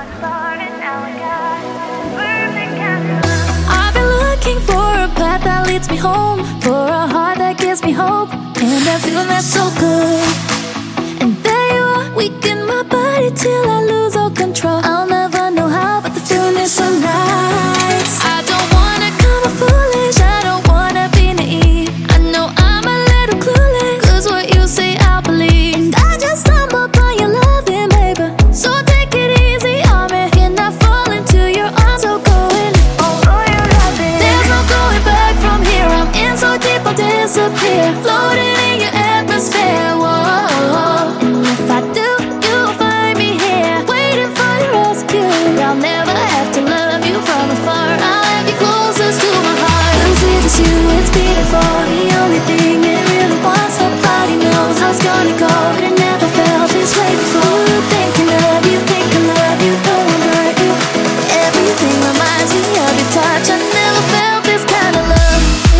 I've been looking for a path that leads me home, for a heart that gives me hope, and that feeling that's so good. And there you are, weak in my body till I lose all control. I'll never know how, but the feeling is so nice. I don't wanna come off foolish, I don't wanna be naive. I know I'm a little clueless, 'cause what you say I believe. And I just stumble upon your loving, baby, so take it easy on me. Can I fall into your arms, so go in, although you love it. There's no going back from here, I'm in so deep I'll disappear, floating in your atmosphere, whoa. And if I do, you'll find me here, waiting for your rescue. I'll never have to love you from afar, I'll have you closest to my heart. 'Cause it is you, it's beautiful, the only thing it really wants. Nobody knows how it's gonna go, but it never felt this way before. Thinking of you, think I love you, don't wanna hurt you. Everything reminds me of your touch, I never felt this kind of love.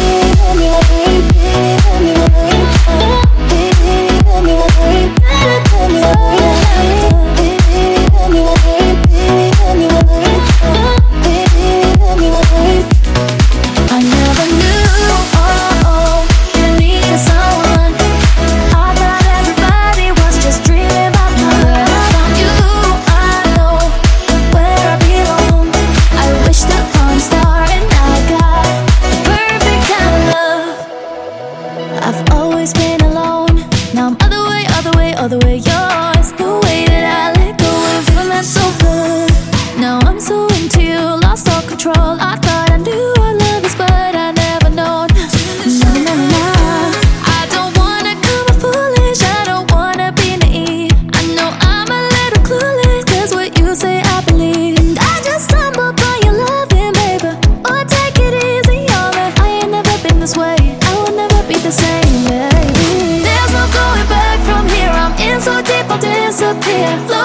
I never knew, you needed someone. I thought everybody was just dreaming about my love. I found you, I know where I belong. I wished upon a star and now I got the perfect kind of love. I've always been alone, now I'm other way yours. The way that I let go and feeling that's so good. Now I'm so into you, lost all control. I thought I knew what love is, but I never known. Nah. I don't wanna come off foolish, I don't wanna be naive. I know I'm a little clueless, 'cause what you say I believe. And I just stumble upon your loving, baby, oh take it easy on me. I ain't never been this way, I will never be the same, baby. There's no going back from here, I'm in so deep I'll disappear.